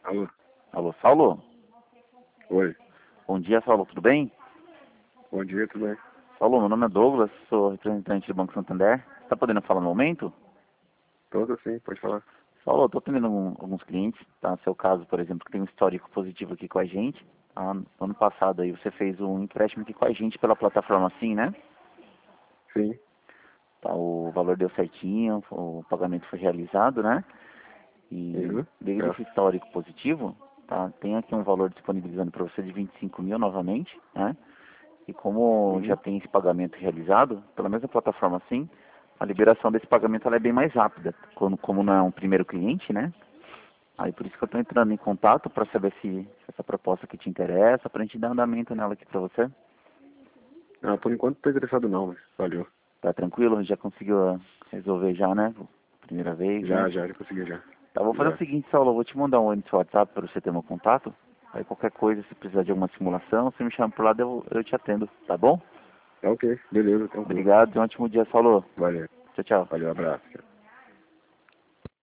Alô? Alô, Saulo? Oi. Bom dia, Saulo, tudo bem? Bom dia, tudo bem? Saulo, meu nome é Douglas, sou representante do Banco Santander. Você está podendo falar no momento? Todo sim, pode falar. Saulo, eu estou atendendo alguns clientes, tá? Seu caso, por exemplo, que tem um histórico positivo aqui com a gente. Tá? No ano passado aí você fez um empréstimo aqui com a gente pela plataforma Sim, né? Sim. Tá, o valor deu certinho, o pagamento foi realizado, né? E Uhum. devido a Tá. esse histórico positivo, tá? Tem aqui um valor disponibilizando para você de 25 mil novamente, né? E como já Uhum. tem esse pagamento realizado, pela mesma plataforma assim, a liberação desse pagamento ela é bem mais rápida, como não é um primeiro cliente, né? Aí por isso que eu estou entrando em contato para saber se essa proposta aqui te interessa, para a gente dar andamento nela aqui para você. Ah, por enquanto não tô interessado não, mas valeu. Tá tranquilo? Já conseguiu resolver já, né? Primeira vez, né? Já consegui já. Tá, vou fazer o Já. seguinte, Saulo, eu vou te mandar um oi no seu WhatsApp para você ter meu contato. Aí qualquer coisa, se precisar de alguma simulação, você me chama por lá, eu te atendo, tá bom? Tá ok, beleza, tranquilo. Obrigado, e um ótimo dia, Saulo. Valeu. Tchau, tchau. Valeu, abraço.